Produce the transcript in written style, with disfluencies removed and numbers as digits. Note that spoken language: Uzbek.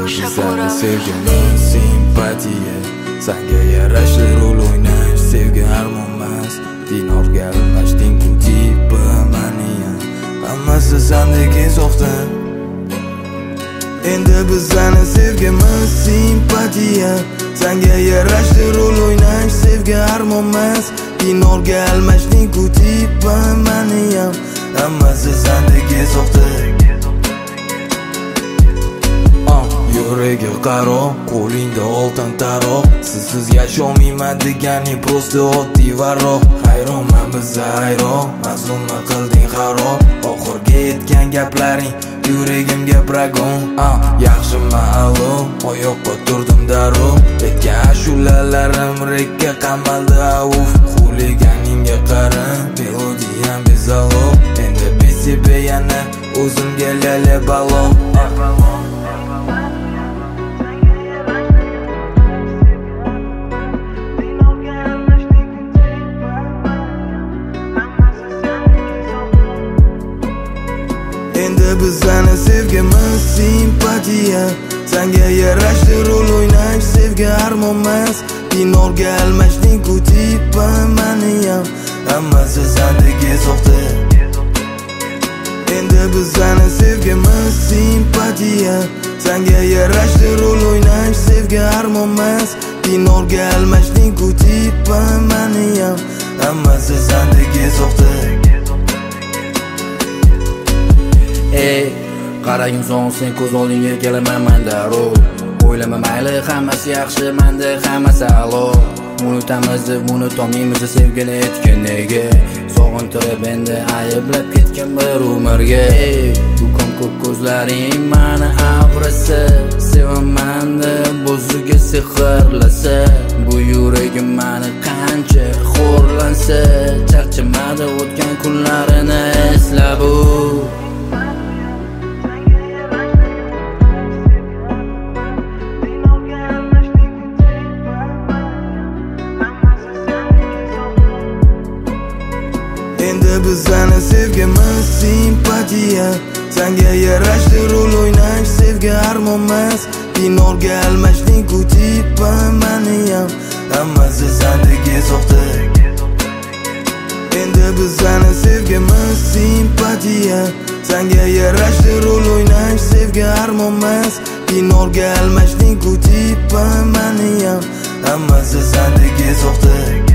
Seni sevgimiz simpatiya, senga yarashli rol o'ynash sevgi armonmas. Dinorga almashding-ku tipi maniyam, hammasi sendagi soxta. Endi bizani sevgimiz simpatiya, senga yarashli rol o'ynash sevgi armonmas. Dinorga almashding-ku tipi maniyam, hammasi sendagi soxta. Yuragi qaro, qo'lingda oltin taroq. Sizsiz yasholmayman deganing prosta oddiy varroq. Hayronman bizga hayron, mazlumni qilding xarob. Oxirga yetgan gaplaring yuragimga pragon. Yaxshimi alo, oyoqqa turdim darrov. Aytgan ashulalarim rekka qamaldi avuf. Xuliganingga qara, melodiyam bezalo. Endi besibe yana o'zimga lala balo. Endi bizani sevgimiz simpatiya, senga yarashli rol o'ynash sevgi armonmas. Dinorga almashding-ku tipi maniyam, hammasi sendagi soxta. Endi bizani sevgimiz simpatiya, senga yarashli rol o'ynash sevgi armonmas. Dinorga almashding-ku tipi maniyam, hammasi sendagi soxta. Ey, qaragim so'ng sen ko'z oldingga kelaman men darrov. O'ylama mayli, hammasi yaxshi, menda hammasi a'lo. Unutamiz deb unutolmaymiz sevgini aytgan nega. Sog'intirib endi ayblab ketgan bir umrga. Ey, bu ko'k ko'zlaring meni avrasa, sevaman deb o'ziga sehrlasa. Bu yuragim meni qancha xo'rlansa, charchamadi o'tgan kunlarini eslab. Endi bizani sevgimiz simpatiya, senga yarashli rol o'ynash sevgi armonmas. Dinorga almashding-ku tipi maniyam, hammasi sendagi soxta. Endi bizani sevgimiz simpatiya, senga yarashli rol o'ynash sevgi armonmas. Dinorga almashding-ku tipi maniyam, hammasi sendagi soxta.